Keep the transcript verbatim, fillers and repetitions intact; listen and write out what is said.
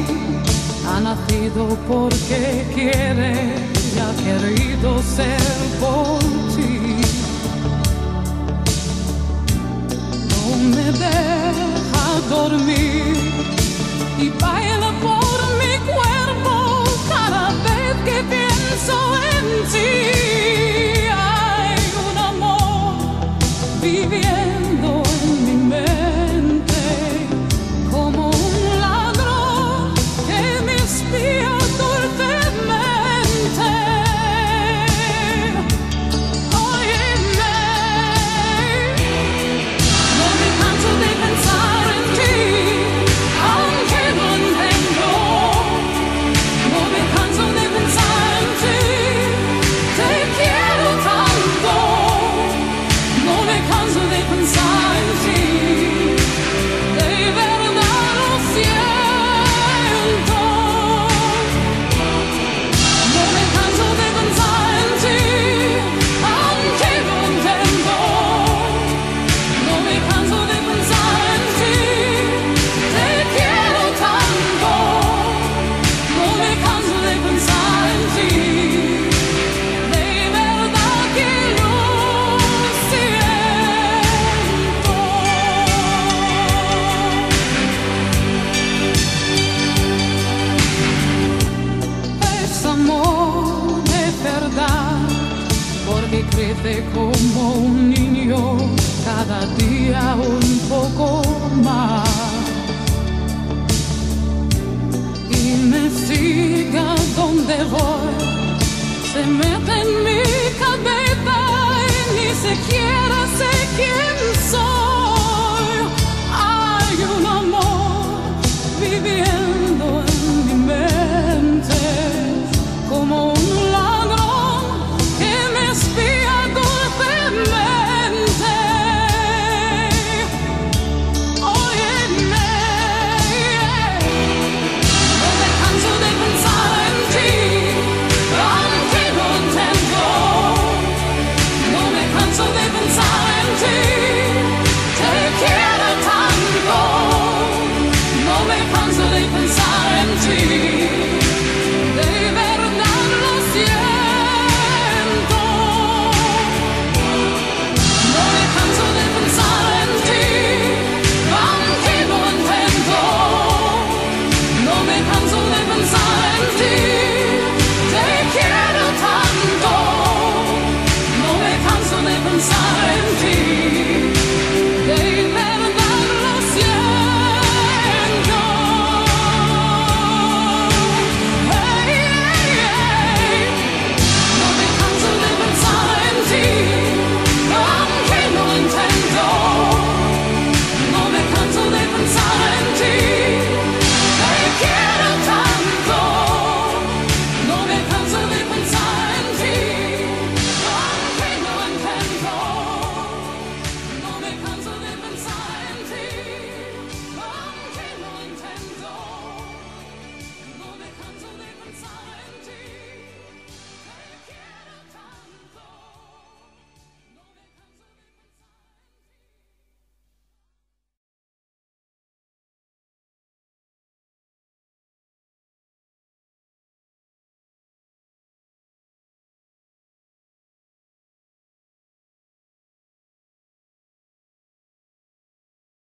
ha nacido porque quiere y ha querido ser por ti. No me deja dormir y baila por mi cuerpo cada vez que pienso en ti. Hay un amor viviendo en mi mente como un ladrón que me espía dulcemente. Óyeme, no me canso de pensar en ti, aunque no entiendo. No me canso de pensar en ti, te quiero tanto. No me canso de pensar en ti, de verdad lo siento. No me canso de pensar en ti, aunque no entiendo. No me canso de pensar en ti, te quiero tanto. No me canso de pensar en ti, de verdad que lo siento. Es amor de verdad, porque crece como un niño cada día un poco más y me sigue a donde voy, se mete en mi cabeza y ni siquiera se quiere.